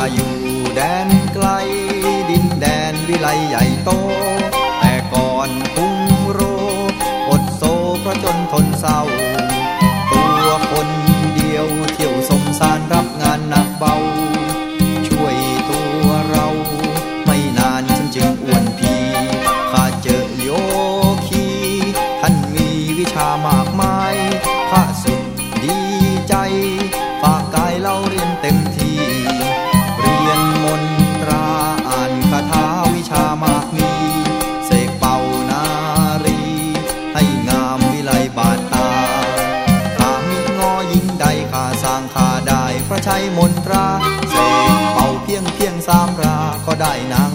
อยู่แดนไกลดินแดนวิไลใหญ่โตแต่ก่อนกรุงโรอดโซเพราะจนทนเศร้าตัวคนเดียวเที่ยวสมสารรับงานหนักเบาช่วยตัวเราไม่นานฉันจึงอ้วนพีข้าเจอโยคีท่านมีวิชามากมายข้าสุดดีใจฝากกายเล่าเรียนเต็มที่เรียนมนตราอ่านคาถาวิชามากมีเสกเป่านารีให้งามวิไลบาดตาข้ามิงอยิ่งใดข้าสร้างข้าได้เพราะใช้มนตราเสกเป่าเพียง3 ราก็ได้นา